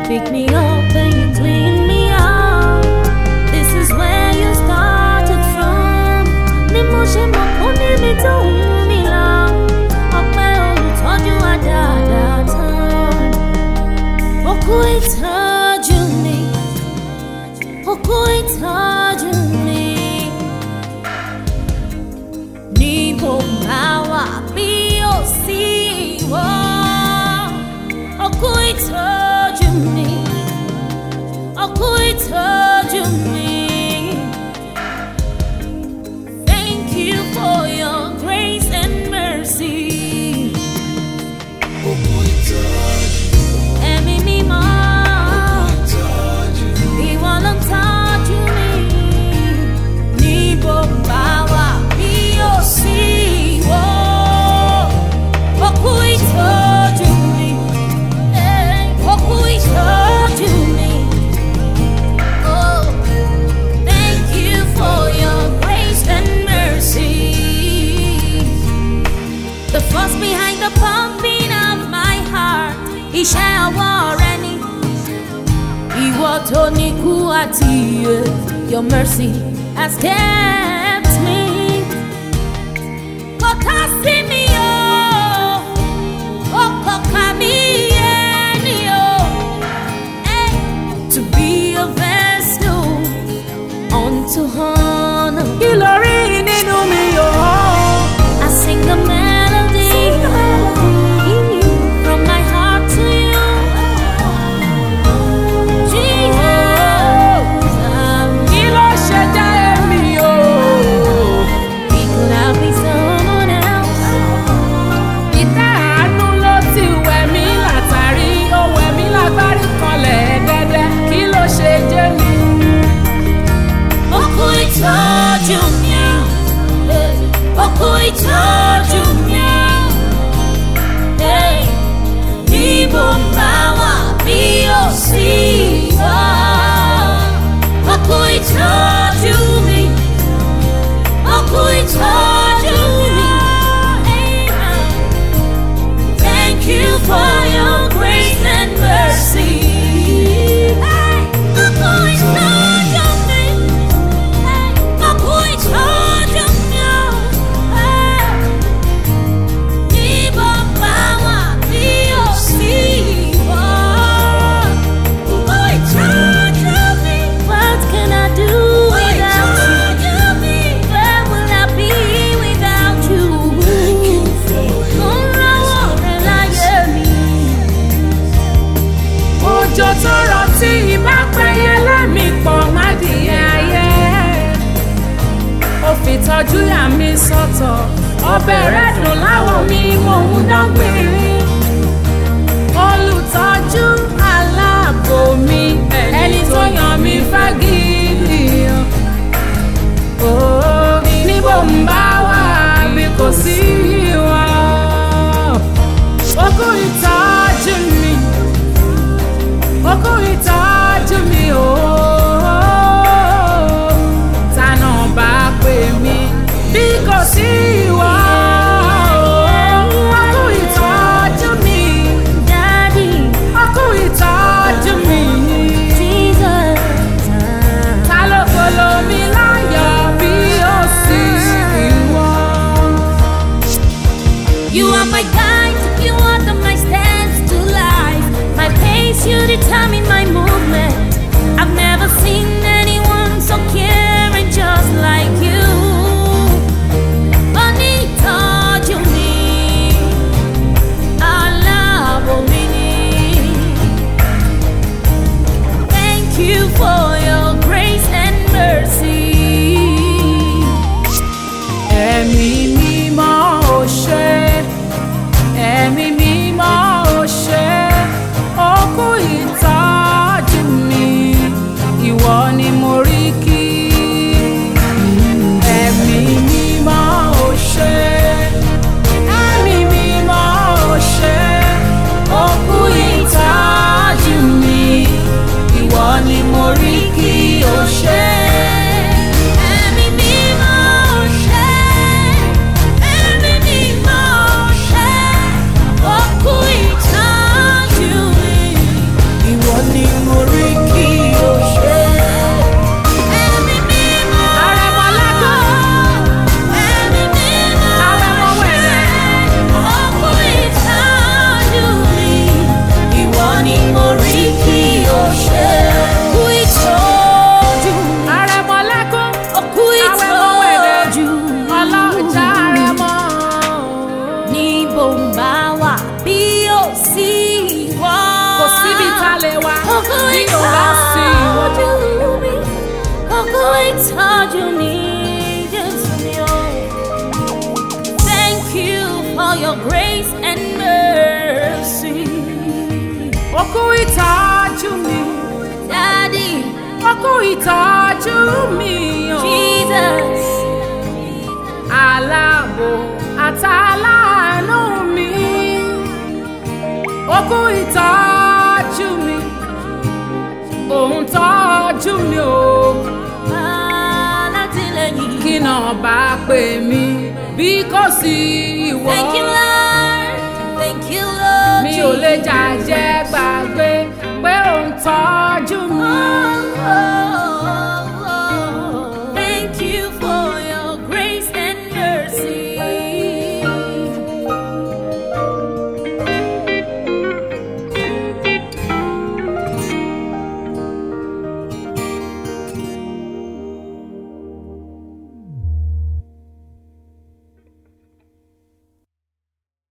Pick me up and you clean me out. This is where you started from. Ni mo ṣe mọ̀ kó níbi tó wù mí lọ. Ọpẹ́ olùtọ́jú wa dáadáa tán. Ó kú ìtọ́jú mi. Ó kú ìtọ́jú mi. Níbo bá wà bí ó sì wọ́. Ó kú ìtọ́jú mi. Ó kú ìtọ́jú mi. Thank you for your grace and mercy. Ó kú ìtọ́jú. Ẹ̀mí mímọ́. Ìwọ ló ń tọ́jú mi. Níbo bá wà bí ó sì wọ́. Ó kú ìtọ́jú mi. Ó kú ìtọ́jú mi. Oh, thank you for your grace and mercy. The force behind the pumping of my heart. Iṣẹ́ ọwọ́ rẹ ni. Ìwọ tó ní kú àti ìyè. Your mercy has kept me. Kò tá sí mi o. Ó kọ̀ọ̀kan mi yé ni o. To be a vessel unto honor. Kí ló rí nínú mi o? I sing a melody from my heart to you. Jesus, Kí ló ṣe dá èmi o? we could have been someone else. Ìtẹ́ àánú ló ti wẹ̀ mí látàrí, ó wẹ̀ mí lágbárí kanlẹ̀ dẹ́dẹ́. Kí ló ṣe jẹ́ mi? Ó kú ìtọ́jú mi. Ó kú ìtọ́jú mi. Níbo ń bá wà bí ó sì wá. Ó kú ìtọ́jú mi. Ó kú ìtọ́jú mi. Thank you for your grace and mercy. Ó kú ìtọ́jú mi. Ó kú ìtọ́jú mi. Níbo ń bá wà bí ó sì wá. Ó kú ìtọ́jú mi. What can I do without you? Where will I be without you? Mo ń rọ́wọ́ rẹ láyé mi. Òjò tó rọ̀ tí ìbá pẹ́yẹ lẹ́mìí pọ̀ má dìyẹ ayé. Ó fi tọ́jú yà mí sọ́tọ̀. Ọbẹ̀ rẹ̀ dùn láwọ̀ mi, mò ń dángbìnrin. Olùtọ́jú aláàbò mi, ẹni tó yàn mí fagídí. Oh, níbo ń bá wà bí kò sí ìwọ. Ó kú ìtọ́jú mi. Ó kú ìtọ́jú mi o. Tànà bá pè mí bí kò sí ìwọ. Ó kú ìtọ́jú. sí ìwọ. Kò síbi tá a lè wá Ògo bí ò bá sí ìwọ. ìtọ́jú mi, ògo ìtọ́jú mi, Jésù mi o. Thank you for your grace and mercy. Ògo ìtọ́jú mi, Daddy, ògo ìtọ́jú mi o. Jesus, Aláàbò àtàlánú mi. Ògo ìtọ́jú mi, òun tọ́jú mi o. alátìlẹ́yìn. Kí náà bá pè mí bí kò sí ìwọ. Thank you, Lord.